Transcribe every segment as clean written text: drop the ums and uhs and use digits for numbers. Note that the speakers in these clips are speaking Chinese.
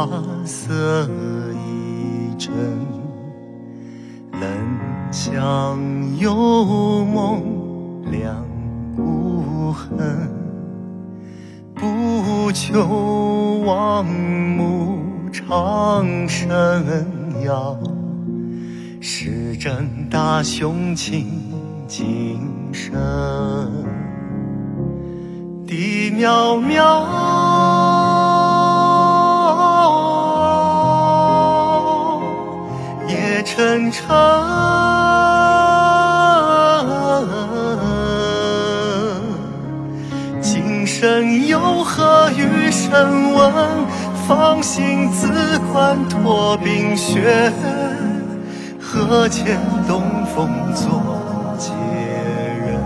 色一阵，冷香幽梦两无痕。不求望慕长生药，是真大雄倾精神。地渺渺，夜沉沉，今生有何余声闻？放心自宽托冰雪，何见东风作孑人。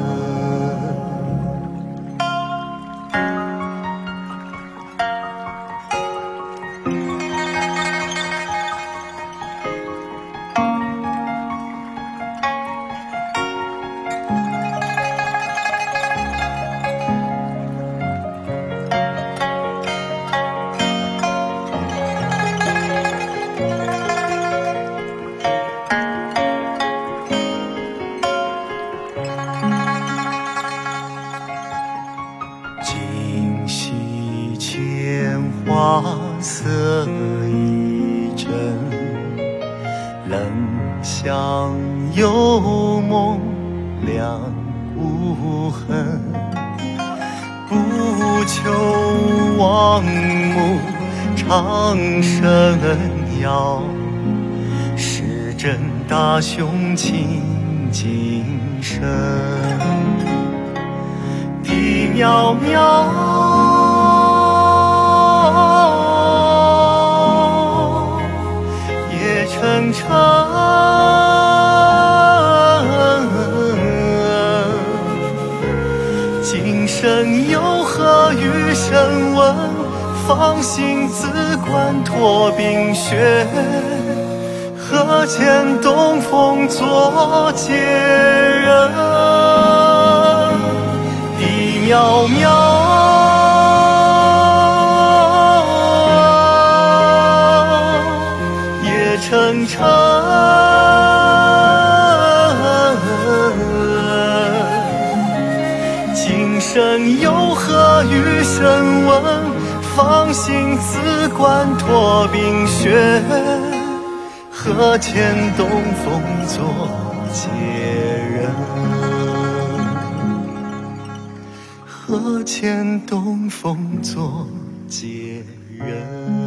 今夕牵花色一阵，冷香幽梦两无痕。不求望慕长生药，是真大雄倾精神。地渺渺，夜沉沉，今生有何余声闻？放心自宽托冰雪，何见东风作孑人。地渺渺，夜沉沉，今生有何余声闻？放心自宽托冰雪，何见东风作孑人。何见东风作孑人。